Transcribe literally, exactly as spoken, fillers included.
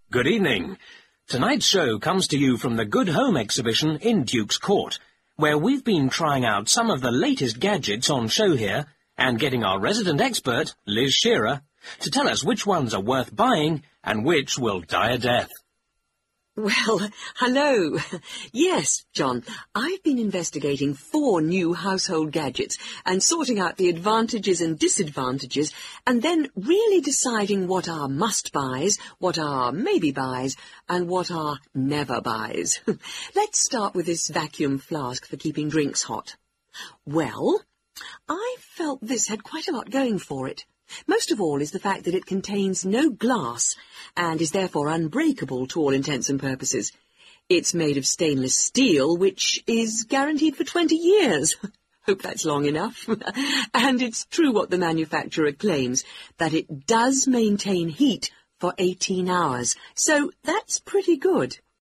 Good evening. Tonight's show comes to you from the Good Home exhibition in Duke's Court, where we've been trying out some of the latest gadgets on show here and getting our resident expert, Liz Shearer, to tell us which ones are worth buying and which will die a death. Well, hello. Yes, John, I've been investigating four new household gadgets and sorting out the advantages and disadvantages and then really deciding what are must-buys, what are maybe-buys, and what are never-buys. Let's start with this vacuum flask for keeping drinks hot. Well, I felt this had quite a lot going for it. Most of all is the fact that it contains no glass and is therefore unbreakable to all intents and purposes. It's made of stainless steel, which is guaranteed for twenty years. Hope that's long enough. And it's true what the manufacturer claims, that it does maintain heat for eighteen hours. So that's pretty good.